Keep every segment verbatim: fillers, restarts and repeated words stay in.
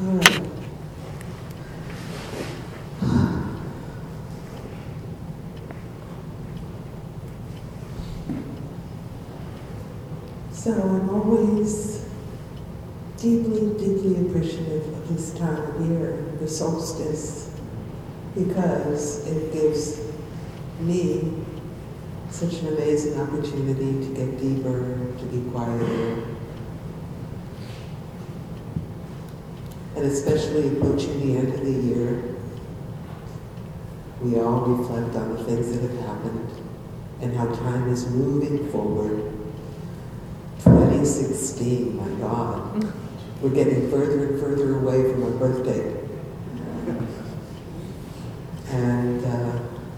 All right. So I'm always deeply, deeply appreciative of this time of year, the solstice, because it gives me such an amazing opportunity to get deeper, to be quieter, and especially approaching the end of the year, we all reflect on the things that have happened and how time is moving forward. twenty sixteen, my God. We're getting further and further away from our birthday. And uh,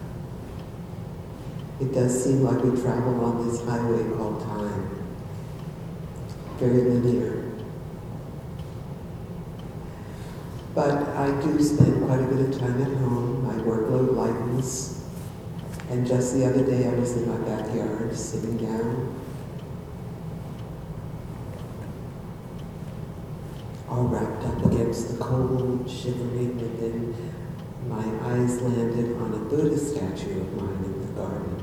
it does seem like we travel on this highway called time. Very linear. But I do spend quite a bit of time at home. My workload lightens. And just the other day I was in my backyard sitting down, all wrapped up against the cold, shivering, and then my eyes landed on a Buddha statue of mine in the garden.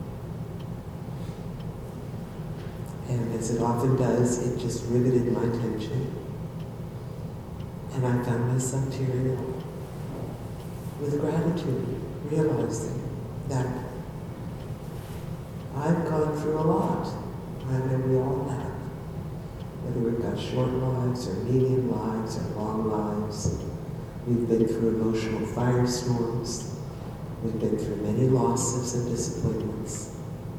And as it often does, it just riveted my attention. And I found myself tearing up with gratitude, realizing that I've gone through a lot. I know we all have. Whether we've got short lives or medium lives or long lives. We've been through emotional firestorms. We've been through many losses and disappointments.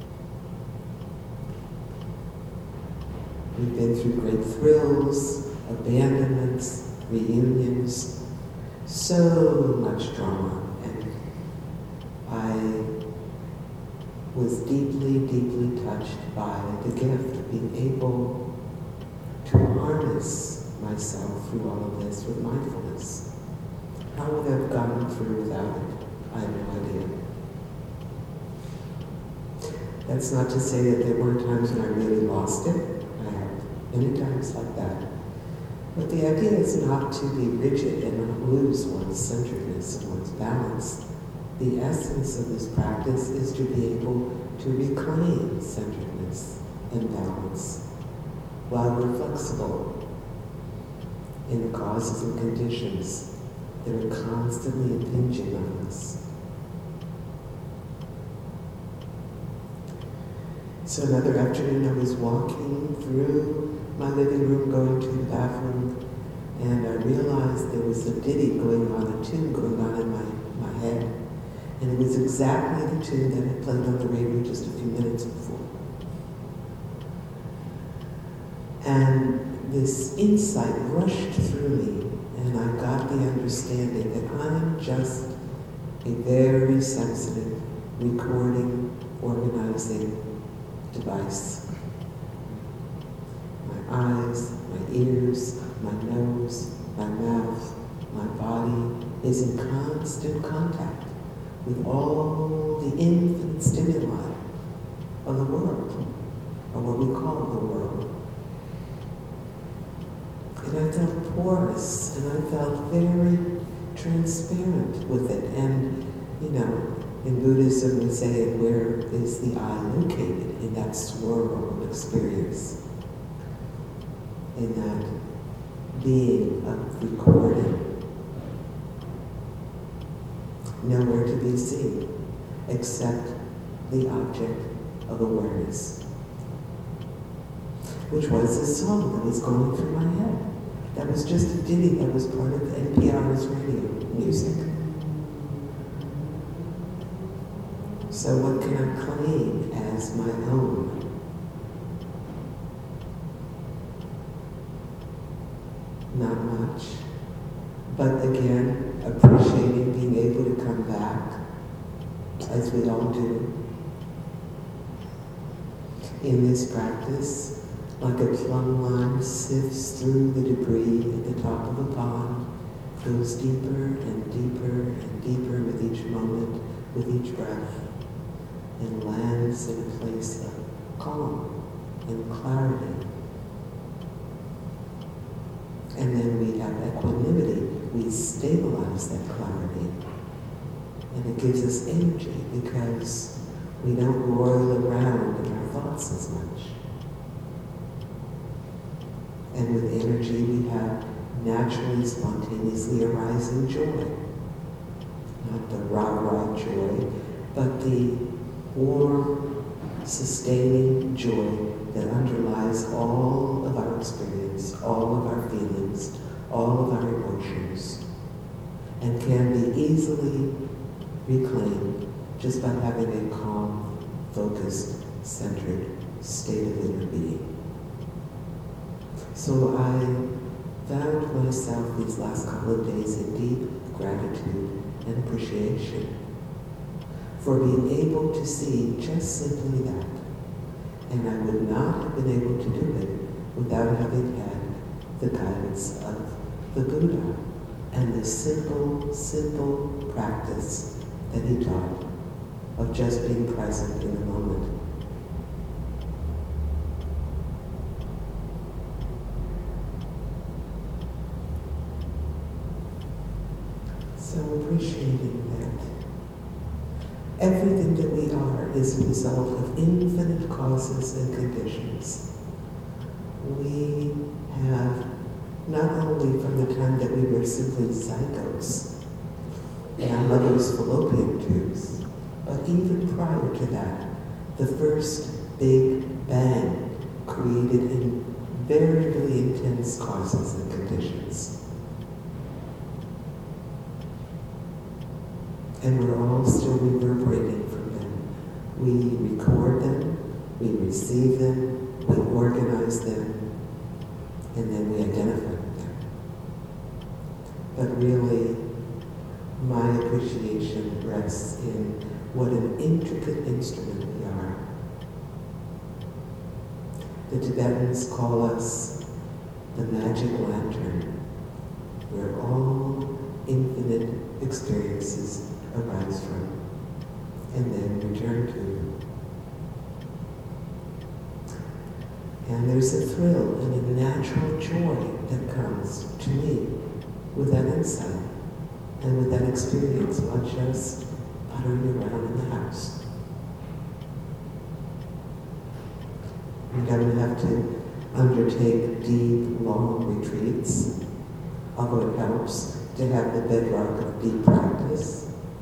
We've been through great thrills, abandonments, reunions, so much drama. And I was deeply, deeply touched by the gift of being able to harness myself through all of this with mindfulness. How would I have gotten through without it? I have no idea. That's not to say that there weren't times when I really lost it. I have many times like that. But the idea is not to be rigid and not lose one's centeredness and one's balance. The essence of this practice is to be able to reclaim centeredness and balance while we're flexible in the causes and conditions that are constantly impinging on us. So another afternoon I was walking through my living room, going to the bathroom, and I realized there was a ditty going on, a tune going on in my, my head. And it was exactly the tune that had played on the radio just a few minutes before. And this insight rushed through me, and I got the understanding that I'm just a very sensitive recording, organizing device. My eyes, my ears, my nose, my mouth, my body is in constant contact with all the infinite stimuli of the world, or what we call the world. And I felt porous, and I felt very transparent with it. And, you know, in Buddhism we say, where is the I located? In that swirl of experience. In that being of recording. Nowhere to be seen, except the object of awareness. Which was this song that was going through my head. That was just a ditty that was part of N P R's radio music. So what can I claim as my own? Not much. But again, appreciating being able to come back, as we all do, in this practice. Like a plumb line sifts through the debris at the top of a pond, goes deeper and deeper and deeper with each moment, with each breath, and lands in a place of calm and clarity. And then we have equanimity we stabilize that clarity. And it gives us energy because we don't roil around in our thoughts as much. And with energy we have naturally, spontaneously arising joy. Not the rah-rah joy, but the warm, sustaining joy that underlies all of our experience, all of our feelings, all of our emotions, and can be easily reclaimed just by having a calm, focused, centered state of inner being. So I found myself these last couple of days in deep gratitude and appreciation for being able to see just simply that. And I would not have been able to do it without having had the guidance of the Buddha and the simple, simple practice that he taught of just being present in the moment. So appreciating that everything that we are is a result of infinite causes and conditions. We have, not only from the time that we were simply zygotes in our mother's fallopian tubes, but even prior to that, the first big bang created in very, very intense causes and conditions. And we're all still reverberating from them. We record them, we receive them, we organize them, and then we identify with them. But really, my appreciation rests in what an intricate instrument we are. The Tibetans call us the magic lantern, where all infinite experiences arise from, and then return to. And there's a thrill and a natural joy that comes to me with that insight and with that experience while just puttering around in the house. We don't have to undertake deep, long retreats, although it helps to have the bedrock of deep practice.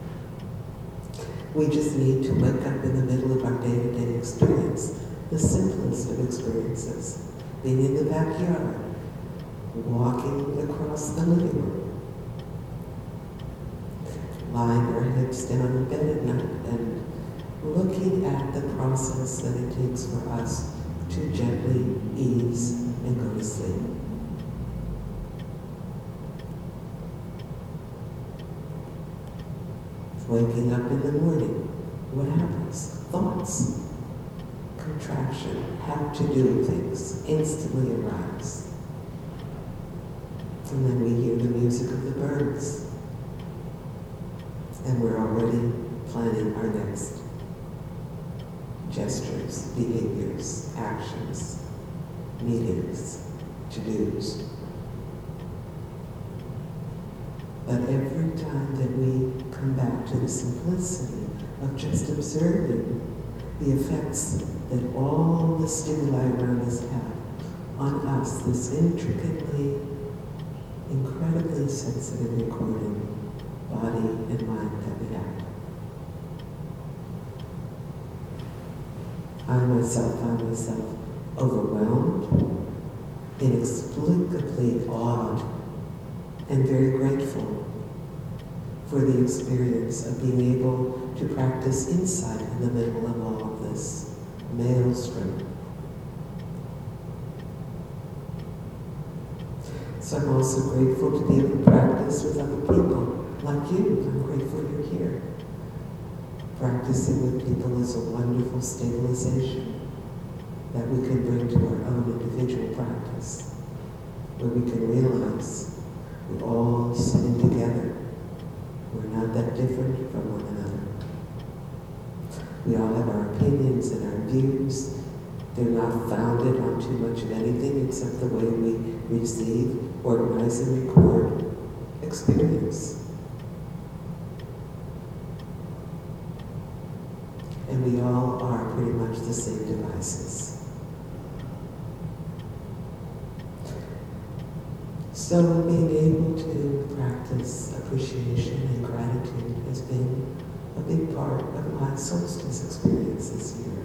We just need to wake up in the middle of our day-to-day experience, the simplest of experiences, being in the backyard, walking across the living room, lying our heads down in bed at night and looking at the process that it takes for us to gently ease and go to sleep. Waking up in the morning, what happens? Thoughts, contraction, have to do things instantly arise. And then we hear the music of the birds. And we're already planning our next gestures, behaviors, actions, meetings, to-dos. But every time that we come back to the simplicity of just observing the effects that all the stimuli around us have on us, this intricately, incredibly sensitive recording body and mind that we have. I myself found myself overwhelmed, inexplicably awed, and very grateful for the experience of being able to practice insight in the middle of all of this maelstrom. So I'm also grateful to be able to practice with other people like you. I'm grateful you're here. Practicing with people is a wonderful stabilization that we can bring to our own individual practice, where we can realize we're all sitting together. We're not that different from one another. We all have our opinions and our views. They're not founded on too much of anything except the way we receive, organize, and record experience. And we all are pretty much the same devices. So being able to practice appreciation and gratitude has been a big part of my solstice experience this year.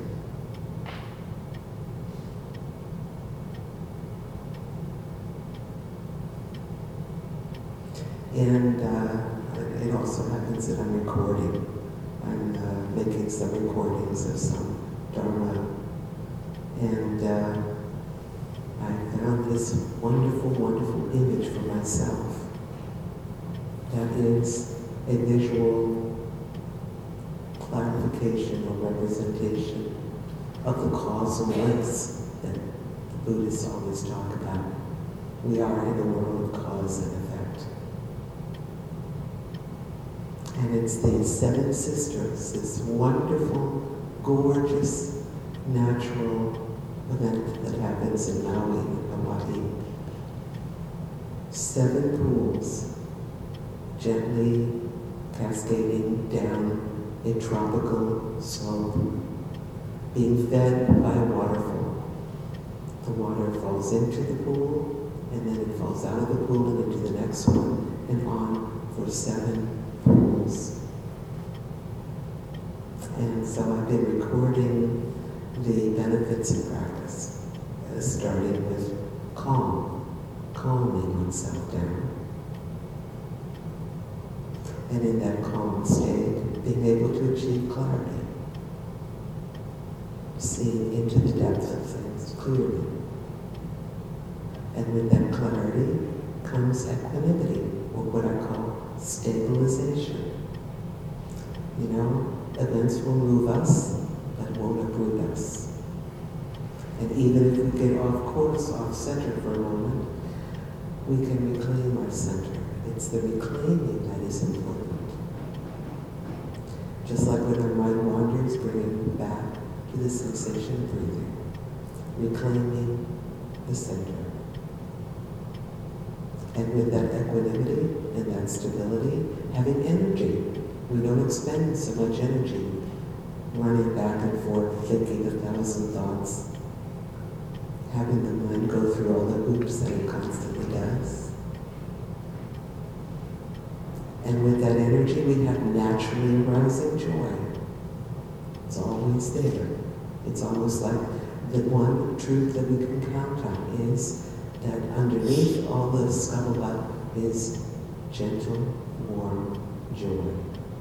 And uh, it also happens that I'm recording. I'm uh, making some recordings of some Dharma. And uh, I found this wonderful, wonderful image for myself. That is a visual clarification or representation of the causal links that the Buddhists always talk about. We are in a world of cause and effect. And it's the Seven Sisters, this wonderful, gorgeous, natural event that happens in Maui, Hawaii. Seven pools gently cascading down a tropical slope, being fed by a waterfall. The water falls into the pool, and then it falls out of the pool and into the next one, and on for seven pools. And so I've been recording the benefits of practice, uh, starting with calm, calming oneself down. And in that calm state, being able to achieve clarity, seeing into the depth of things clearly. And with that clarity comes equanimity, or what I call stabilization. You know, events will move us, but won't uproot us. And even if we get off course, off center for a moment, we can reclaim our center. It's the reclaiming that is important. Just like when our mind wanders, bringing back to the sensation of breathing, reclaiming the center. And with that equanimity and that stability, having energy. We don't expend so much energy running back and forth, thinking a thousand thoughts, having the mind go through all the hoops that it constantly does. And with that energy, we have naturally arising joy. It's always there. It's almost like the one truth that we can count on is that underneath all the scuttlebutt is gentle, warm joy.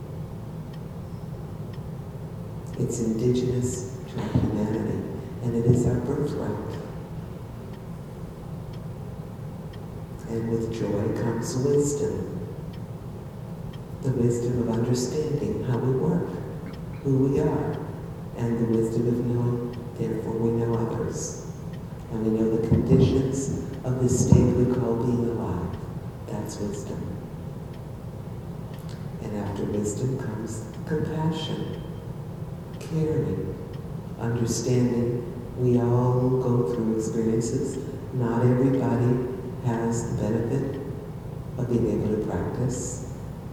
It's indigenous to our humanity, and it is our birthright. And with joy comes wisdom. The wisdom of understanding how we work, who we are, and the wisdom of knowing, therefore we know others. And we know the conditions of this state we call being alive. That's wisdom. And after wisdom comes compassion, caring, understanding. We all go through experiences. Not everybody has the benefit of being able to practice.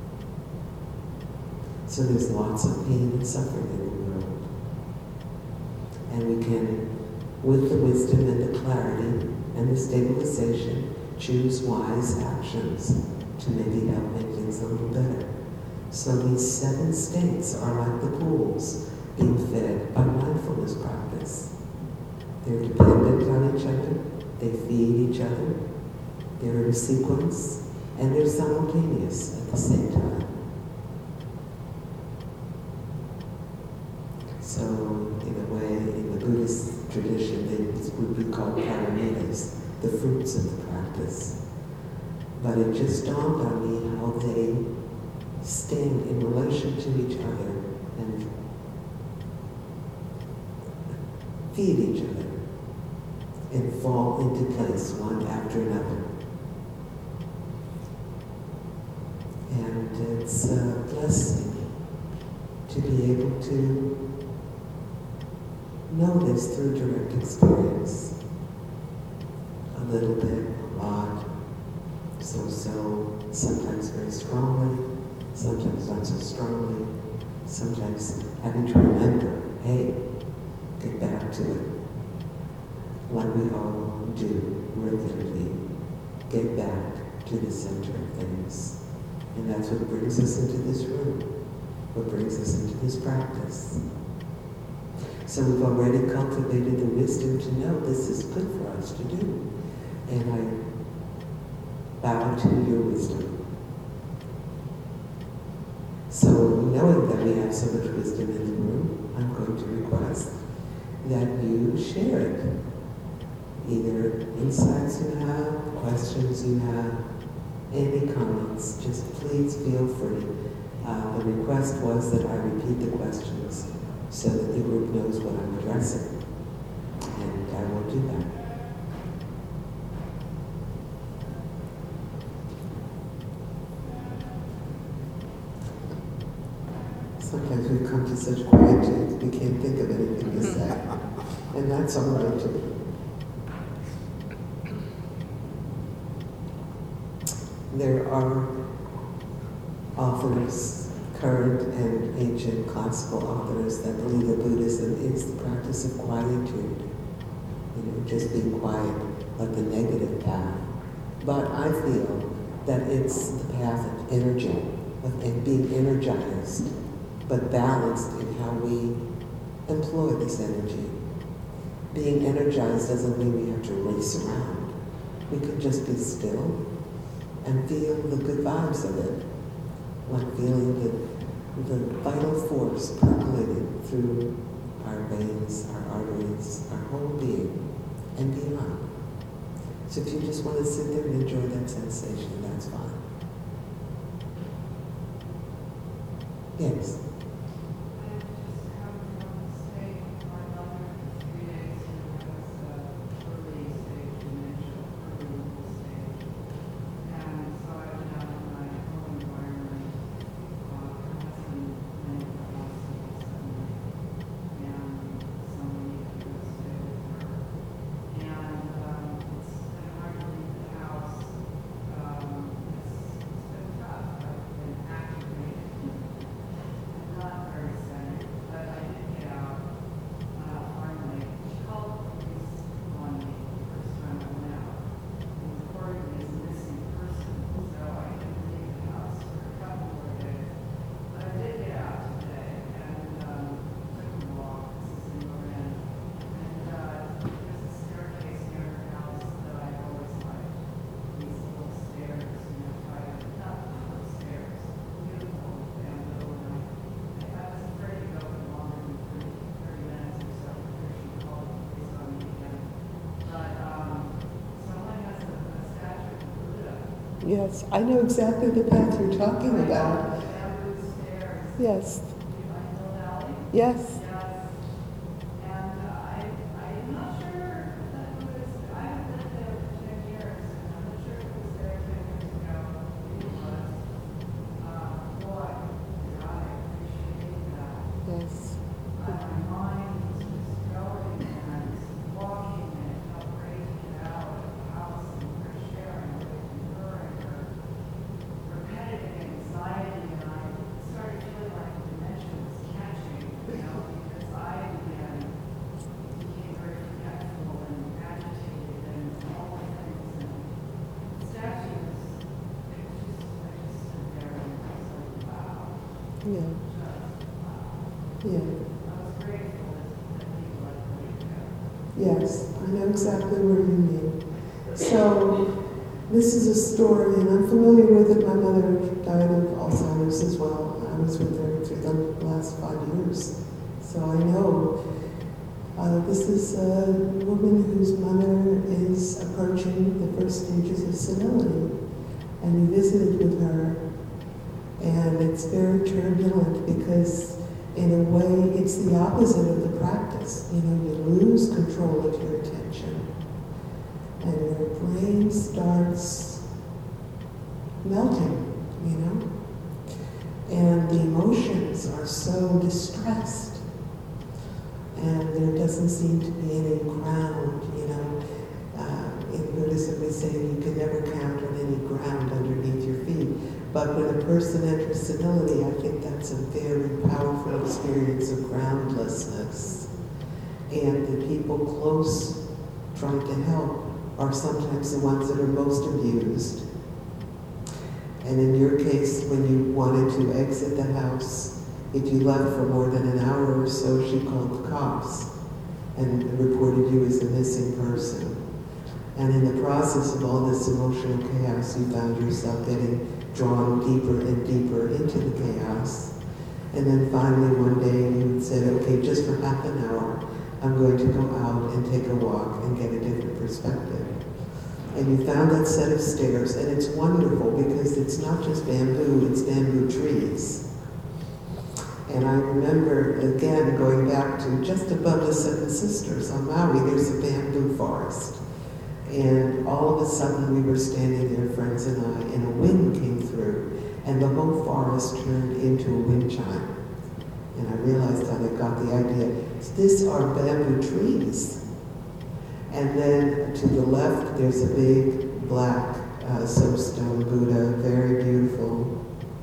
So there's lots of pain and suffering in the world. And we can, with the wisdom and the clarity and the stabilization, choose wise actions to maybe help make things a little better. So these seven states are like the pools being fed by mindfulness practice. They're dependent on each other, they feed each other, they're in sequence, and they're simultaneous at the same time. So, in a way, in the Buddhist tradition, they would be called paramitas, the fruits of the practice. But it just dawned on me how they stand in relation to each other and feed each other and fall into place one after another. And it's a blessing to be able to know this through direct experience. A little bit, a lot, so-so, sometimes very strongly, sometimes not so strongly, sometimes having to remember, hey, get back to it. Like we all do regularly, get back to the center of things. And that's what brings us into this room, what brings us into this practice. So we've already cultivated the wisdom to know this is good for us to do. And I bow to your wisdom. So knowing that we have so much wisdom in the room, I'm going to request that you share it. Either insights you have, questions you have, any comments, just please feel free. Uh, the request was that I repeat the questions so that the group knows what I'm addressing. And I will do that. Sometimes we come to such quietude, we can't think of anything to say. And that's all right too. There are authors, current and ancient classical authors, that believe that Buddhism is the practice of quietude. You know, just being quiet, like the negative path. But I feel that it's the path of energy, of and being energized, but balanced in how we employ this energy. Being energized doesn't mean we have to race around. We could just be still and feel the good vibes of it, like feeling the, the vital force percolating through our veins, our arteries, our whole being, and beyond. So if you just want to sit there and enjoy that sensation, that's fine. Yes? Yes, I know exactly the path you're talking about. Yes. Yes. Yes. Yeah. Yeah. Yes, I know exactly where you mean. So, this is a story, and I'm familiar with it. My mother died of Alzheimer's as well. I was with her through the last five years. So I know. Uh, this is a woman whose mother is approaching the first stages of senility. And we visited with her. And it's very turbulent because, in a way, it's the opposite of the practice. You know, you lose control of your attention, and your brain starts melting, you know? And the emotions are so distressed, and there doesn't seem to be any ground, you know? Uh, in Buddhism we say you can never count on any ground underneath your feet. But when a person enters senility, I think that's a very powerful experience of groundlessness. And the people close trying to help are sometimes the ones that are most abused. And in your case, when you wanted to exit the house, if you left for more than an hour or so, she called the cops and reported you as a missing person. And in the process of all this emotional chaos, you found yourself getting drawn deeper and deeper into the chaos. And then finally one day you said, okay, just for half an hour, I'm going to go out and take a walk and get a different perspective. And you found that set of stairs, and it's wonderful because it's not just bamboo, it's bamboo trees. And I remember, again, going back to just above the Seven Sisters on Maui, there's a bamboo forest. And all of a sudden we were standing there, friends and I, and a wind came through, and the whole forest turned into a wind chime. And I realized how they got the idea. These are bamboo trees. And then to the left, there's a big black uh, soapstone Buddha, very beautiful.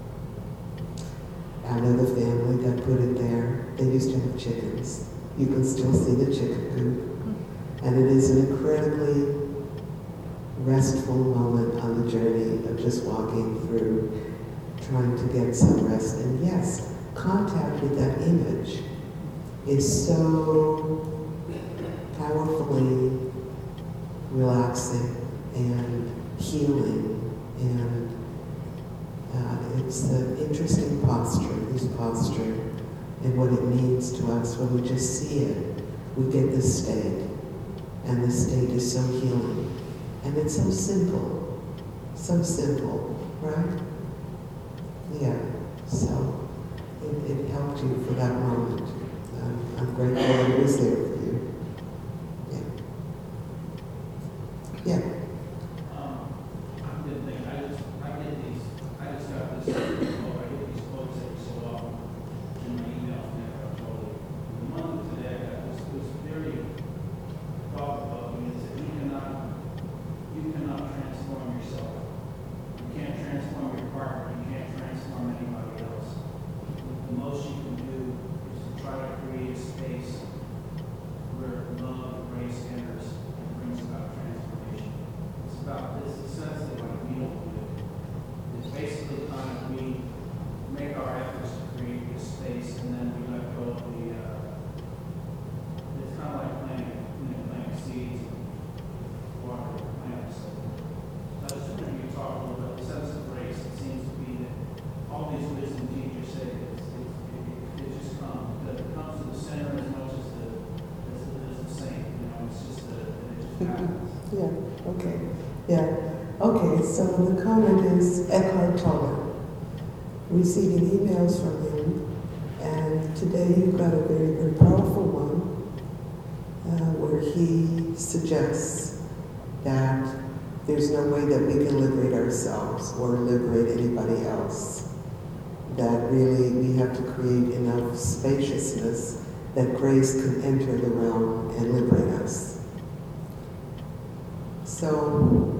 I know the family that put it there. They used to have chickens. You can still see the chicken coop. And it is an incredibly restful moment on the journey of just walking through, trying to get some rest. And yes, contact with that image is so powerfully relaxing and healing, and uh, it's an interesting posture, this posture, and what it means to us. When we just see it, we get this state, and this state is so healing. And it's so simple, so simple, right? Yeah, so it, it helped you for that moment. Um, I'm grateful that it was there for you. Yeah. Yeah. Um, I did think, I just, I get these, I just got this, oh, I get these quotes every so often in my emails now, I told you. The one today I got was, was very thought-provoking. It said, you cannot, you cannot transform yourself. You can't transform your partner. You can't transform anybody else. The most you can do is to try to create a space where love and grace enters and brings about transformation. It's about this, essentially what we don't do. It's basically kind of we make our efforts to create this space, and then we let go of the, uh, it's kind of like planting, you know, planting seeds, water the plants. So I was wondering if you talk a little bit about the sense of grace. It seems to be that all these wisdom teachers say that it's, it's, it, it, it just comes, that it comes to the center as much as the, as the, as the saint, you know, it's just that it just happens. Yeah, okay. Yeah. Okay, so the comment is Eckhart Tolle. Receiving emails from him, and today you've got a very, very powerful one uh, where he suggests that there's no way that we can liberate ourselves or liberate anybody else. That really we have to create enough spaciousness that grace can enter the realm and liberate us. So,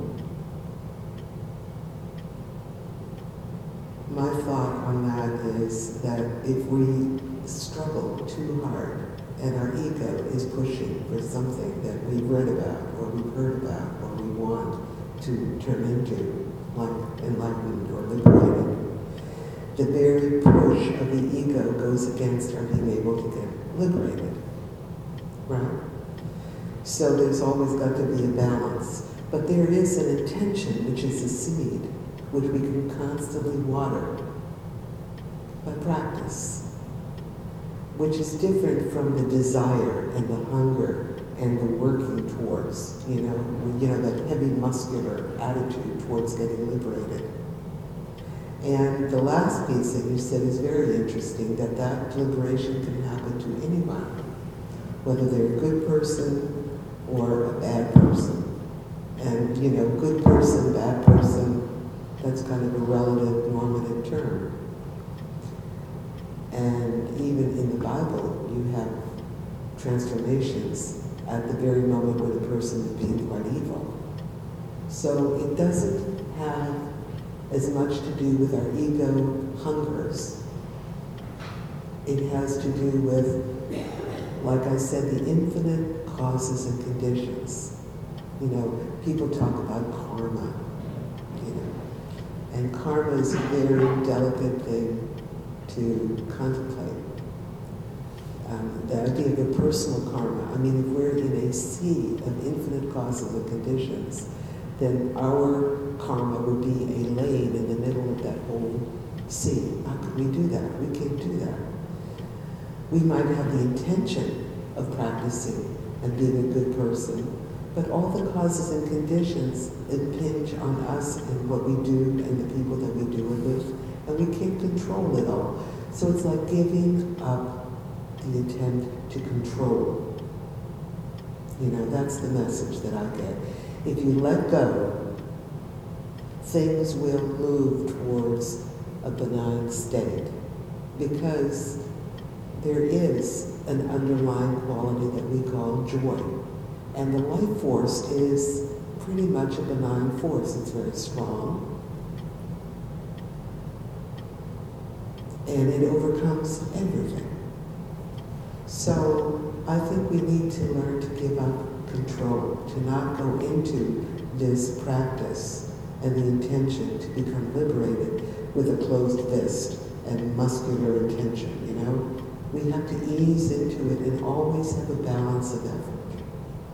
my thought on that is that if we struggle too hard and our ego is pushing for something that we've read about or we've heard about or we want to turn into, like enlightened or liberated, the very push of the ego goes against our being able to get liberated, right? So there's always got to be a balance. But there is an intention, which is a seed, which we can constantly water by practice, which is different from the desire and the hunger and the working towards, you know, you know, that heavy muscular attitude towards getting liberated. And the last piece that you said is very interesting, that that liberation can happen to anyone, whether they're a good person or a bad person. And, you know, good person, bad person, that's kind of a relative normative term. And even in the Bible, you have transformations at the very moment when a person is being quite evil. So it doesn't have as much to do with our ego hungers. It has to do with, like I said, the infinite causes and conditions. You know, people talk about karma, you know, and karma is a very delicate thing to contemplate. Um, the idea of a personal karma, I mean, if we're in a sea of infinite causes and conditions, then our karma would be a lane in the middle of that whole sea. How can we do that? We can't do that. We might have the intention of practicing and being a good person, but all the causes and conditions impinge on us and what we do and the people that we do it with, and we can't control it all. So it's like giving up the intent to control. You know, that's the message that I get. If you let go, things will move towards a benign state because there is an underlying quality that we call joy. And the life force is pretty much a benign force. It's very strong. And it overcomes everything. So I think we need to learn to give up control, to not go into this practice and the intention to become liberated with a closed fist and muscular intention, you know? We have to ease into it and always have a balance of effort.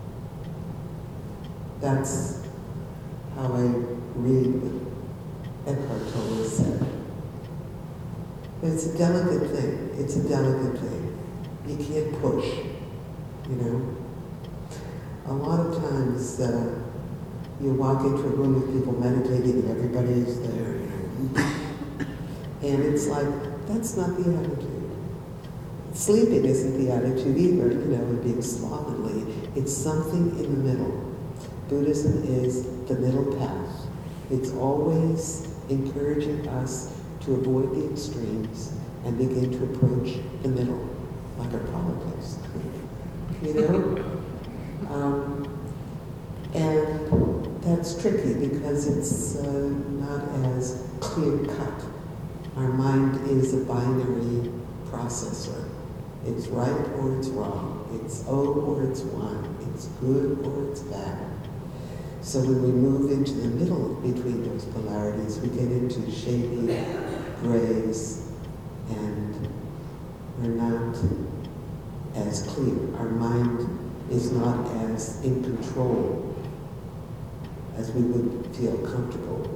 That's how I read what Eckhart Tolle said. It's a delicate thing. It's a delicate thing. You can't push, you know? A lot of times uh, you walk into a room with people meditating and everybody is there, you know? And it's like, that's not the attitude. Sleeping isn't the attitude either, you know, and being slovenly. It's something in the middle. Buddhism is the middle path. It's always encouraging us to avoid the extremes and begin to approach the middle, like our politics. You know? Um, and that's tricky because it's uh, not as clear cut. Our mind is a binary processor. It's right or it's wrong. It's O or it's one. It's good or it's bad. So when we move into the middle between those polarities, we get into shady grays, and we're not as clear. Our mind is not as in control as we would feel comfortable.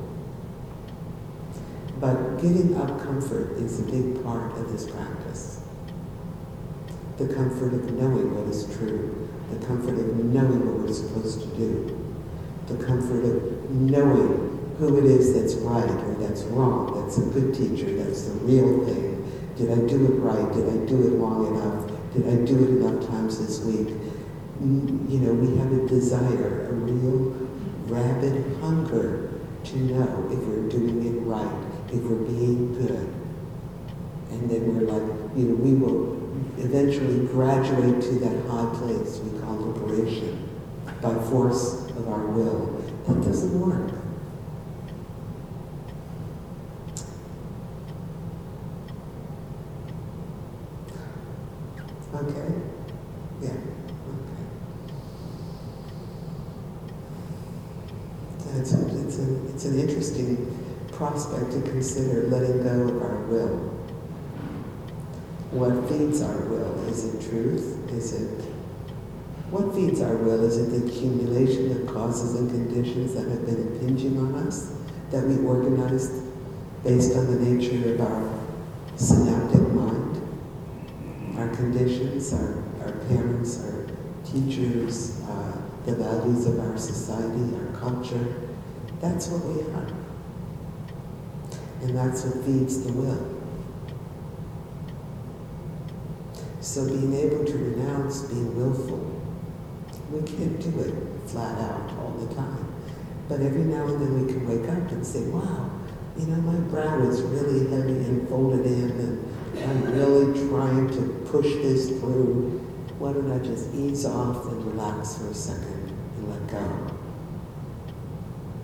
But giving up comfort is a big part of this practice. The comfort of knowing what is true, the comfort of knowing what we're supposed to do, the comfort of knowing who it is that's right or that's wrong, that's a good teacher, that's the real thing. Did I do it right? Did I do it long enough? Did I do it enough times this week? You know, we have a desire, a real rabid hunger to know if we're doing it right, if we're being good. And then we're like, you know, we will eventually graduate to that high place we call liberation by force of our will. That doesn't work. Okay? Yeah. Okay. Yeah, it's, a, it's, a, it's an interesting prospect to consider, letting go of our will. What feeds our will? Is it truth? Is it... What feeds our will? Is it the accumulation of causes and conditions that have been impinging on us, that we organized based on the nature of our synaptic mind? Our conditions, our, our parents, our teachers, uh, the values of our society, our culture. That's what we are. And that's what feeds the will. So being able to renounce being willful, we can't do it flat out all the time. But every now and then we can wake up and say, wow, you know, my brow is really heavy and folded in, and I'm really trying to push this through. Why don't I just ease off and relax for a second and let go?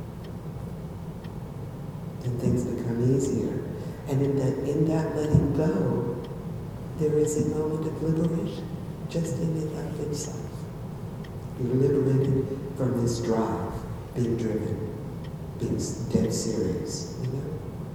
and things become easier. And in that, in that letting go, there is a moment of liberation, just in and of itself. You're liberated from this drive, being driven, being dead serious, you know?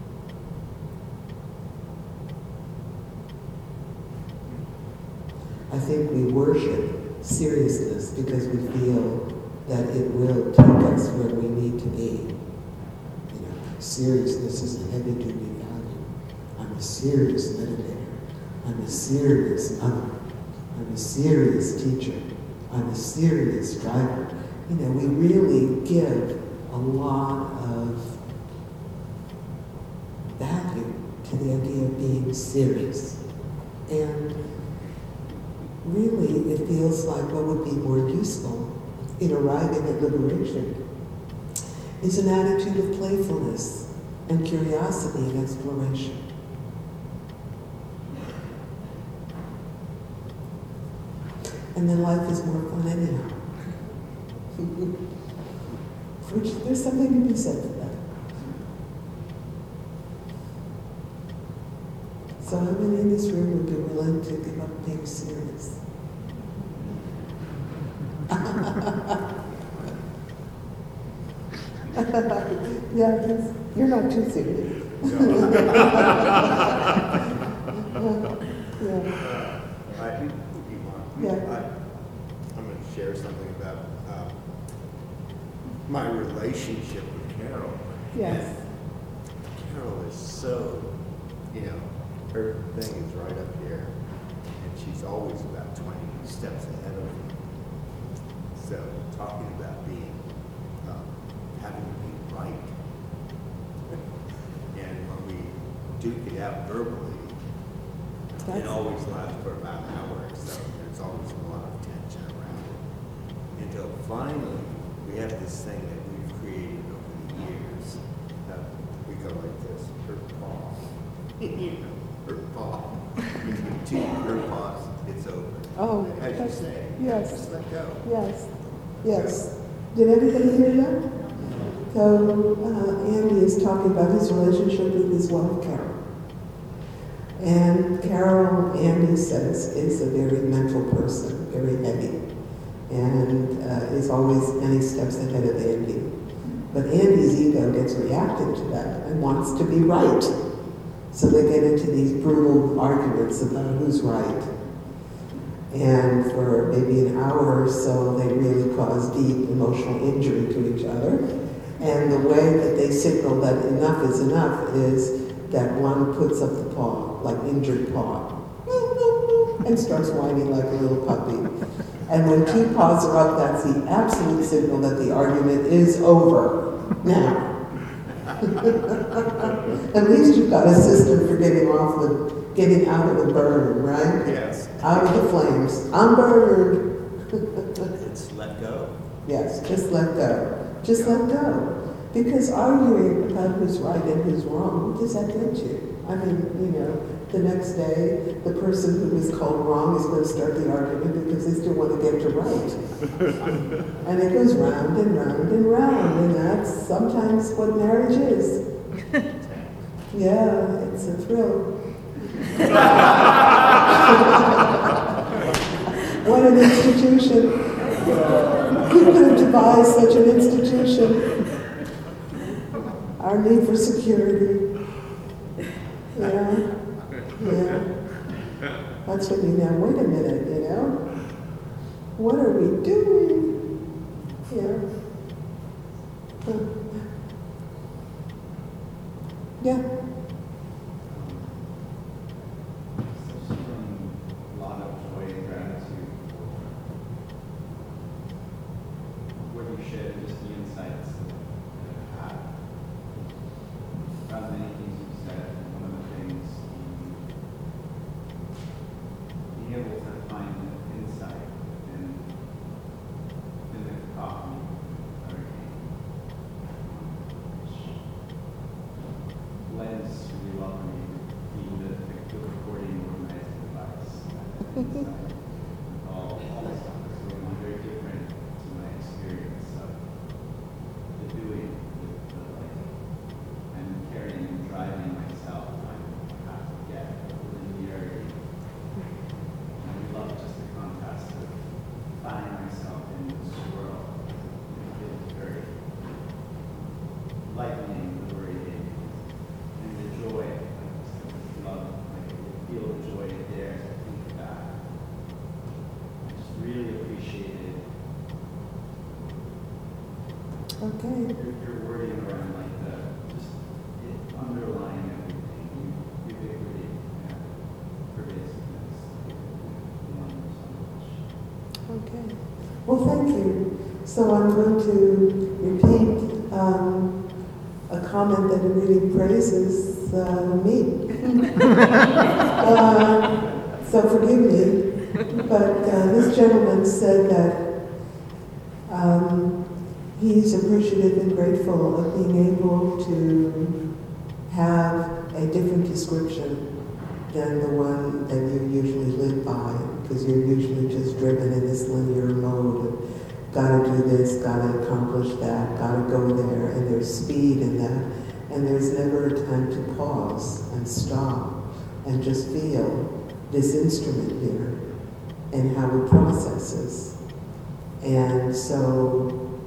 I think we worship seriousness because we feel that it will take us where we need to be. You know, seriousness is a heavy-duty value. I'm a serious meditator. I'm a serious mother. I'm a serious teacher. I'm a serious driver. You know, we really give a lot of value to the idea of being serious. And really, it feels like what would be more useful in arriving at liberation is an attitude of playfulness and curiosity and exploration. And then life is more fun anyhow. Which, there's something to be said for that. So how many in this room would be willing to give up being serious? Yeah, because you're not too serious. Yeah. I, Yeah. I, I'm going to share something about uh, my relationship with Carol. Yes. Carol is so, you know, her thing is right up here, and she's always about twenty steps ahead of me. So, talking about being, um, having to be right. And when we duke it out verbally, it That's- always lasts for about an hour or so. There's always a lot of tension around it. Until finally, we have this thing that we've created over the years. Uh, we go like this, her paw. You know, her paw. If you two her paws, it's over. Oh, As you that's- say, yes. just let go. Yes, yes. Did everybody hear that? So uh, Andy is talking about his relationship with his wife, Carol. And Carol, Andy says, is a very mental person, very heavy, and uh, is always many steps ahead of Andy. But Andy's ego gets reactive to that and wants to be right. So they get into these brutal arguments about who's right. And for maybe an hour or so, they really cause deep emotional injury to each other. And the way that they signal that enough is enough is that one puts up the paw, like injured paw, and starts whining like a little puppy. And when two paws are up, that's the absolute signal that the argument is over. Now, at least you've got a system for getting off the, getting out of the burn, right? Yes. Out of the flames. I'm burned. It's let go. Yes, just let go. Just let go. Because arguing about who's right and who's wrong, what does that get you? I mean, you know, the next day, the person who was called wrong is going to start the argument because they still want to get to right. And it goes round and round and round, and that's sometimes what marriage is. Yeah, it's a thrill. What an institution. Who could have devised such an institution? Our need for security. Yeah, yeah. That's when you know, wait a minute, you know? What are we doing? Yeah. Huh. Yeah. Such a lot of joy and gratitude for what you shared, just the insights that I've had. About many things you said, one of the things, being able to find the insight in, in the coffee hurricane, which lends really well for me to be the, the recording organizing device. Inside. all, all this stuff is going on very different to my experience of the doing with the like and carrying Okay. Your, your wording around like the, just it underlying everything, ubiquity, yeah, pervasiveness, one so much. Okay. Well, thank you. So I'm going to repeat um, a comment that really praises uh, me. uh, so forgive me, but uh, this gentleman said that um, he's appreciative and grateful of being able to have a different description than the one that you usually live by, because you're usually just driven in this linear mode of gotta do this, gotta accomplish that, gotta go there, and there's speed in that, and there's never a time to pause and stop and just feel this instrument here and how it processes. And so,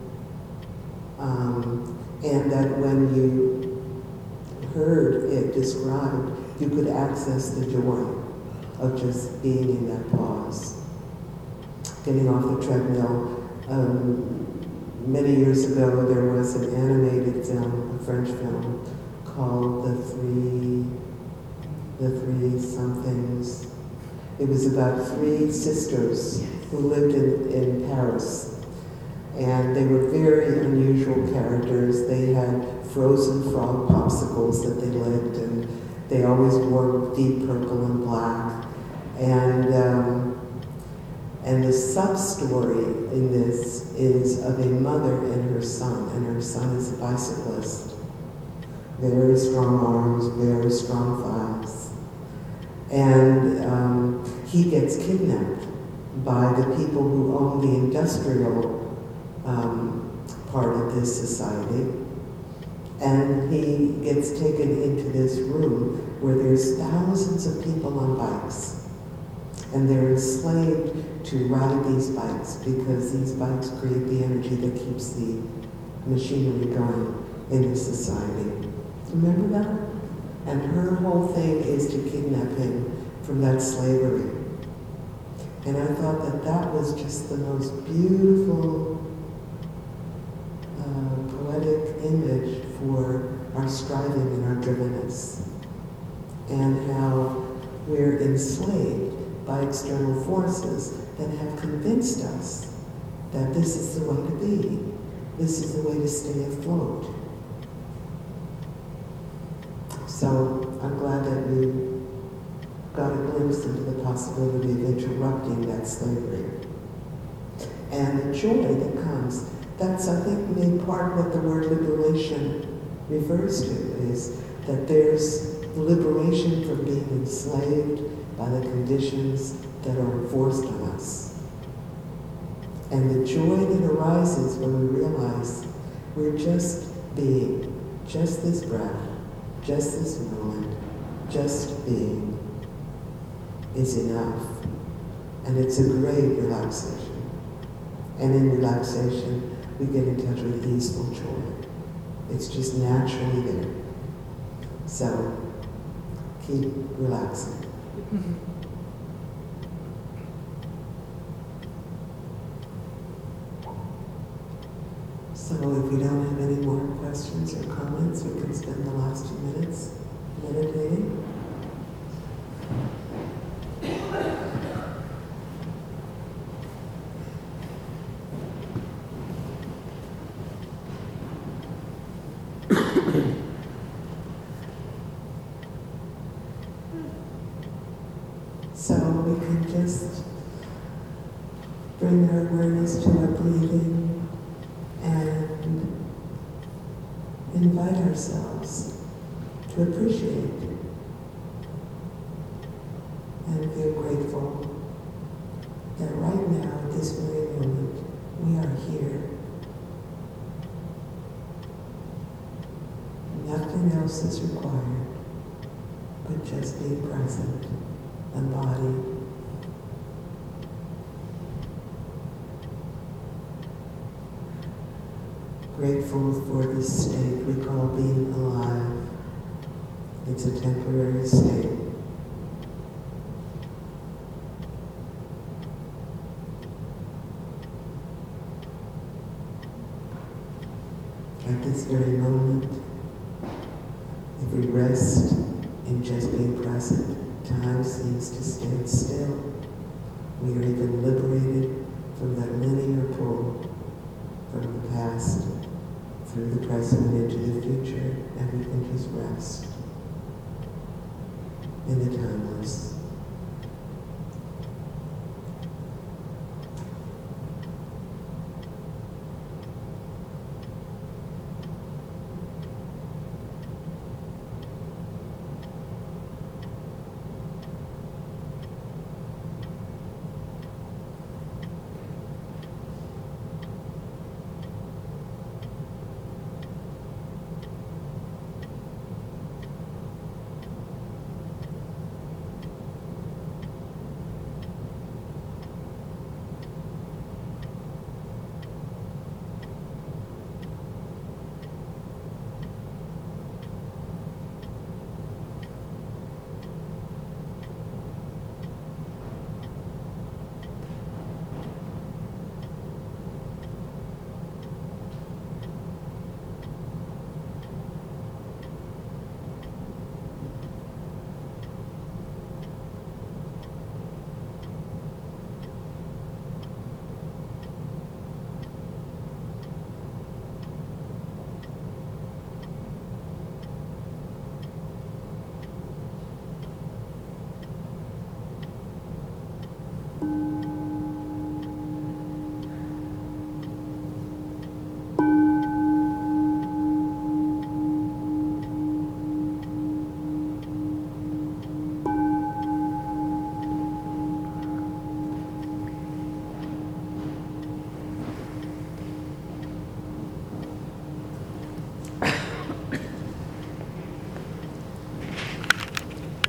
um, and that when you heard it described, you could access the joy of just being in that pause. Getting off the treadmill. Um, many years ago, there was an animated film, a French film, called The Three, The Three Somethings. It was about three sisters who lived in, in Paris. And they were very unusual characters. They had frozen frog popsicles that they licked, and they always wore deep purple and black. And um, and the sub-story in this is of a mother and her son, and her son is a bicyclist. Very strong arms, very strong thighs. And um, he gets kidnapped by the people who own the industrial um, part of this society. And he gets taken into this room where there's thousands of people on bikes. And they're enslaved to ride these bikes because these bikes create the energy that keeps the machinery going in the society. Remember that? And her whole thing is to kidnap him from that slavery. And I thought that that was just the most beautiful, uh, poetic image for our striving and our drivenness. And how we're enslaved by external forces that have convinced us that this is the way to be. This is the way to stay afloat. So I'm glad that we got a glimpse into the possibility of interrupting that slavery. And the joy that comes, that's, I think, made part of what the word liberation refers to, is that there's liberation from being enslaved by the conditions that are enforced on us. And the joy that arises when we realize we're just being, just this breath, just this moment, just being is enough. And it's a great relaxation. And in relaxation, we get in touch with easeful joy. It's just naturally there. So, keep relaxing. So if we don't have any more questions or comments, we can spend the last few minutes meditating. So we can just bring our awareness to our breathing and invite ourselves to appreciate and feel grateful that right now, at this very moment, we are here. Nothing else is required but just being present, embodied. Grateful for this state we call being alive. It's a temporary state. this very moment, if we rest in just being present, time seems to stand still. We are even liberated from that linear pull from the past through the present and into the future. Everything is rest in the timeless.